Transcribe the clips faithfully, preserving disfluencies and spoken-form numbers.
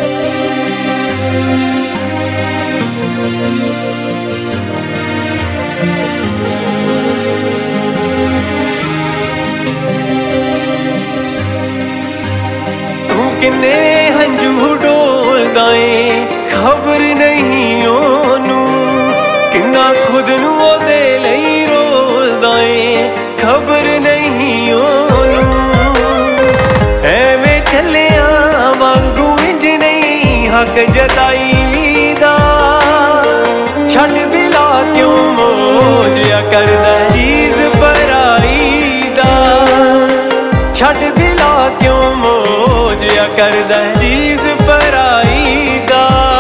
किन्ने हंजू डोलदा ए खबर नहीं ओनू किन्ना खुद नू ओदे लई रोलदा ए खबर नहीं ओनू एवें चलिया वांगू इंज नहीं हक जताईदा छड्ड दिला क्यों मोजिया करदा चीज पराई दा छड्ड दिला क्यों मोजिया करदा चीज पराई दा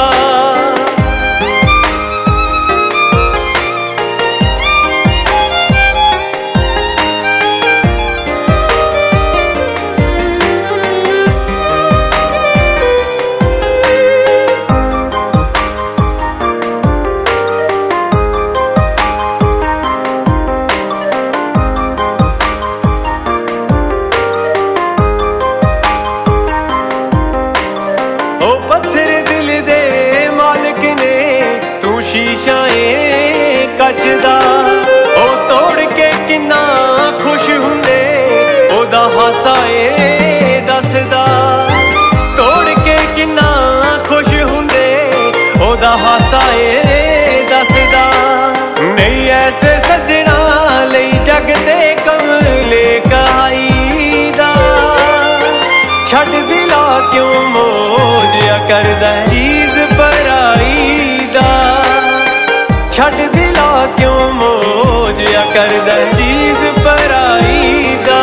शीशा ए कच दा ओ तोड़ के किन्ना खुश हुंदे ओदा हासा ए दसदा तोड़ के किन्ना खुश हुंदे ओदा हासा ए दसदा नहीं ऐसे सजना लई जग दे कमले कहाई दा छड्ड दिला क्यों मोजिया करदा चीज पराई दा छड्ड दिला क्यों मोजिया करदा चीज पराई दा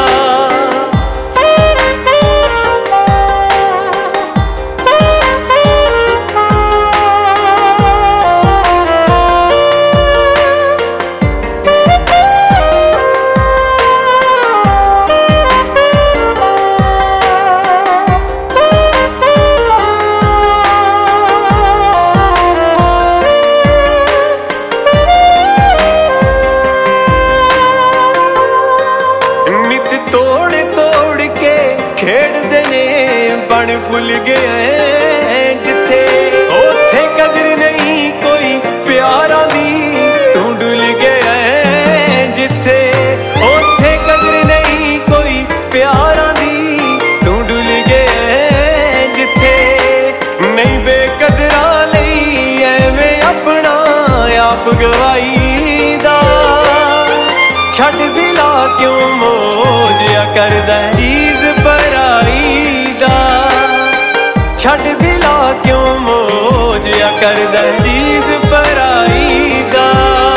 तोड़ तोड़ के खेड़दे ने बन फुल गए जिथे ओथे कदर नहीं कोई प्यारा दी तू डुल गया जिथे ओथे कदर नहीं कोई प्यारा दी तू डुल गया जिथे नहीं बेकदरा लई एवें अपना आप गवाई दा छड्ड दिला क्यों मोजिया करदा चीज पराई दा छड्ड दिला क्यों मोजिया करदा चीज पराई दा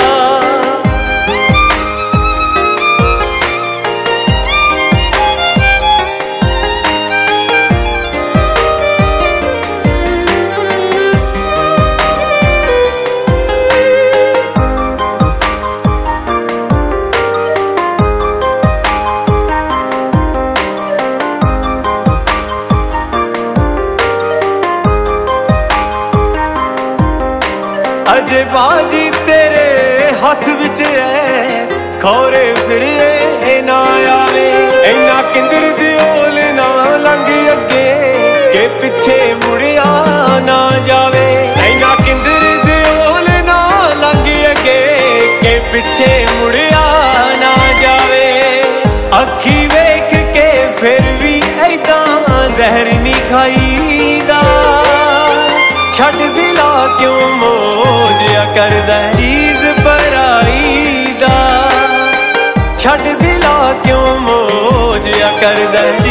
अजे बाजी तेरे हाथ विच है खौरे फिर ना आवे इन्ना किंदर दिओल ना लंघ अगे के पिछे मुड़िया ना जावे इन्ना किंदर दिओल ना लंघ अगे के पिछे मुड़िया ना जावे अखी वेख के फिर भी ऐदा जहर नहीं खाईदा छड्ड दिला क्यों मोजिया करदा चीज पराई दा छड्ड दिला क्यों मोजिया करदा